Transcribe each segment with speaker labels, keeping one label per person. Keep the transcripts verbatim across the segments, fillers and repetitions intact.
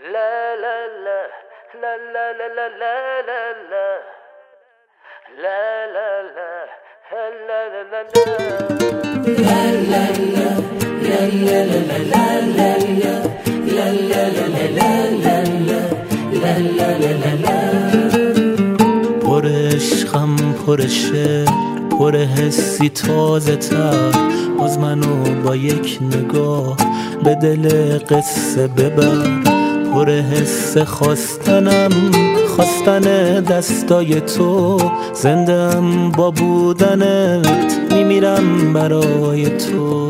Speaker 1: La la la la la la la la la la la la la la la
Speaker 2: پر عشقم پر شعر پر حسی تازه تر، باز منو با یک نگاه به دل قصه ببر. پر حس خواستنم خواستن دستای تو، زندم با بودنت میمیرم برای تو.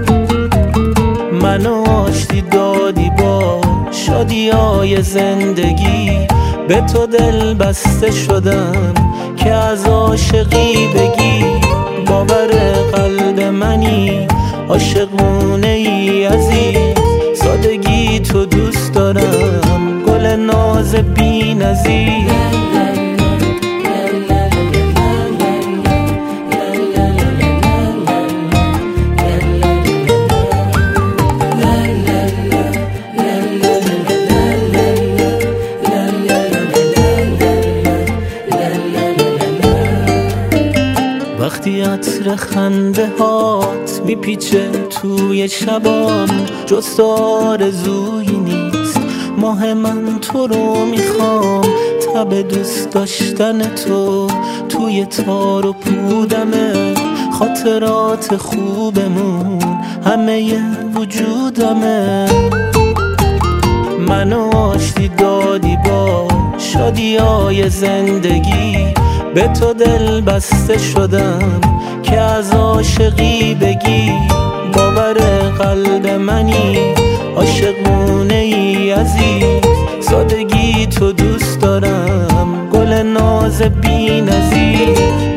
Speaker 2: منو آشتی دادی با شادیای زندگی، به تو دل بسته شدم که از عاشقی بگی. باور قلب منی عاشقونه ای عزیز، سادگی تو دوست دارم گل ناز بی نظیر. وقتی عطر خنده هات میپیچه توی شبام، جز تو آرزویی نیست. ماه من تو رو میخوام، تب دوست داشتن تو توی تار و پودمه. خاطرات خوبمون همه وجودمه. منو آشتی دادی با شادیای زندگی، به تو دل بسته شدم که از عاشقی بگی. باور قلب منی عاشقونه ای عزیز، سادگی تو دوست دارم گل ناز بی نظیر.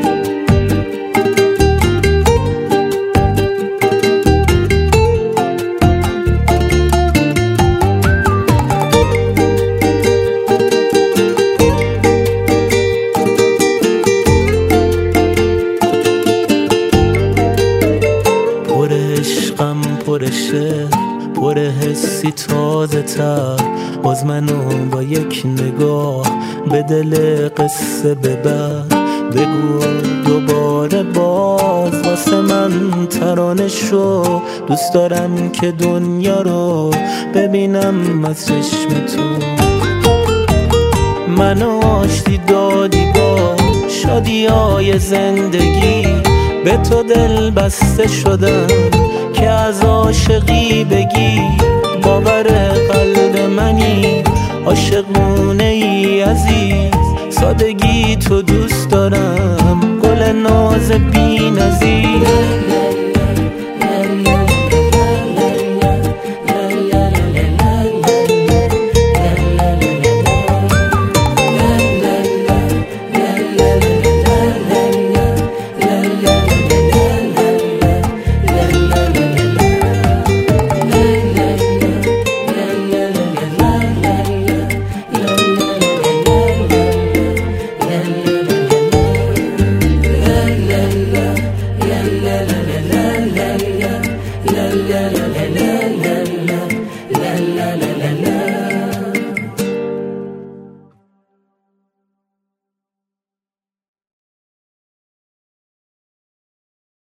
Speaker 2: عشقم پر شعر پر حسی تازه تر، باز منو با یک نگاه به دل قصه ببر. بگو دوباره باز واسه من ترانه شو، دوست دارم که دنیا رو ببینم از چشم تو. منو آشتی دادی با شادیای زندگی، به تو دل بسته شدم که از عاشقی بگی. باور قلب منی عاشقونه ای عزیز، سادگی تو دوست دارم گل ناز بی نظیر.